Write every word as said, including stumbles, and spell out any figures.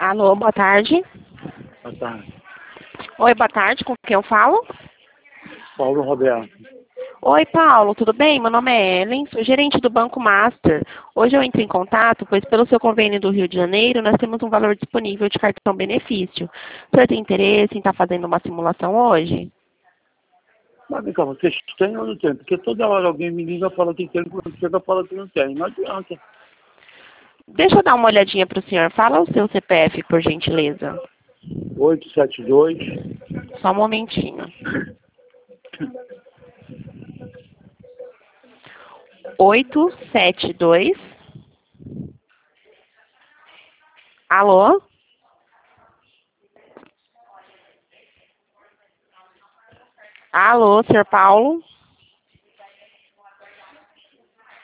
Alô, boa tarde. Boa tarde. Oi, boa tarde, com quem eu falo? Paulo Roberto. Oi, Paulo, tudo bem? Meu nome é Ellen, sou gerente do Banco Master. Hoje eu entro em contato, pois pelo seu convênio do Rio de Janeiro, nós temos um valor disponível de cartão benefício. O senhor tem interesse em estar fazendo uma simulação hoje? Mas vem cá, vocês têm ou não tem? Porque toda hora alguém me liga e fala que tem, quando chega fala que não tem. Não adianta. Deixa eu dar uma olhadinha para o senhor. Fala o seu C P F, por gentileza. oito sete dois. Só um momentinho. oito sete dois. Alô? Alô, senhor Paulo?